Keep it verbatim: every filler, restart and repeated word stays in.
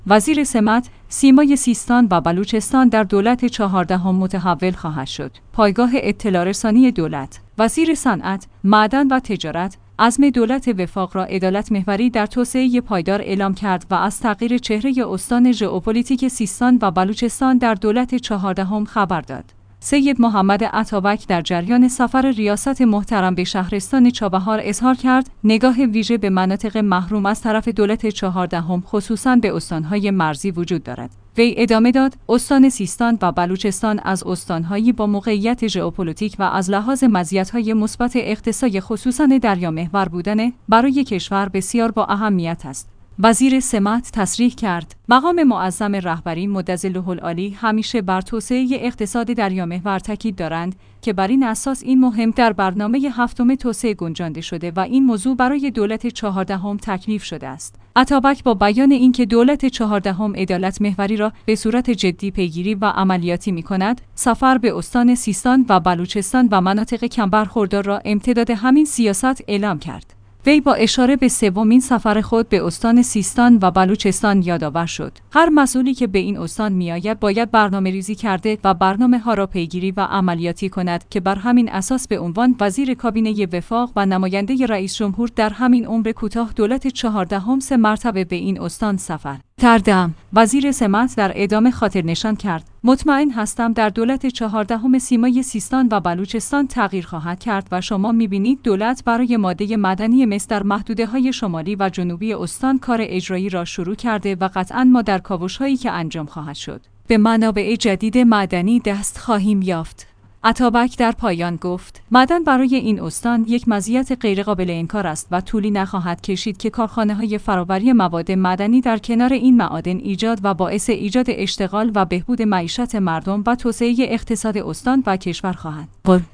وزیر سمت، سیمای سیستان و بلوچستان در دولت چهاردهم متحول خواهد شد. پایگاه اطلاع رسانی دولت. وزیر صنعت، معدن و تجارت عزم دولت وفاق را عدالت محوری در توسعه پایدار اعلام کرد و از تغییر چهره استان ژئوپلیتیک سیستان و بلوچستان در دولت چهاردهم خبر داد. سید محمد اتابک در جریان سفر ریاست محترم به شهرستان چابهار اظهار کرد نگاه ویژه به مناطق محروم از طرف دولت چهاردهم خصوصاً به استانهای مرزی وجود دارد. وی ادامه داد استان سیستان و بلوچستان از استانهایی با موقعیت ژئوپلیتیک و از لحاظ مزیت‌های مثبت اقتصادی خصوصاً دریامحور بودن برای کشور بسیار با اهمیت است. وزیر سمت تصریح کرد مقام معظم رهبری مدظله العالی همیشه بر توسعه اقتصاد دریامحور تاکید دارند که بر این اساس این مهم در برنامه هفتم توسعه گنجانده شده و این موضوع برای دولت چهاردهم تکلیف شده است. اتابک با بیان اینکه دولت چهاردهم عدالت محوری را به صورت جدی پیگیری و عملیاتی می‌کند، سفر به استان سیستان و بلوچستان و مناطق کم برخوردار را امتداد همین سیاست اعلام کرد. وی با اشاره به سومین سفر خود به استان سیستان و بلوچستان یادآور شد. هر مسئولی که به این استان میآید باید برنامه ریزی کرده و برنامه ها را پیگیری و عملیاتی کند که بر همین اساس به عنوان وزیر کابینه وفاق و نماینده رئیس جمهور در همین عمر کوتاه دولت چهاردهم سه مرتبه به این استان سفر کردم. وزیر سمت در ادامه خاطر نشان کرد مطمئن هستم در دولت چهاردهم سیمای سیستان و بلوچستان تغییر خواهد کرد و شما می‌بینید دولت برای ماده معدنی مس در محدوده‌های شمالی و جنوبی استان کار اجرایی را شروع کرده و قطعاً ما در کاوش‌هایی که انجام خواهد شد به منابع جدید معدنی دست خواهیم یافت. اتابک در پایان گفت معدن برای این استان یک مزیت غیرقابل انکار است و طولی نخواهد کشید که کارخانه‌های فرآوری مواد معدنی در کنار این معادن ایجاد و باعث ایجاد اشتغال و بهبود معیشت مردم و توسعه اقتصاد استان و کشور خواهند بود.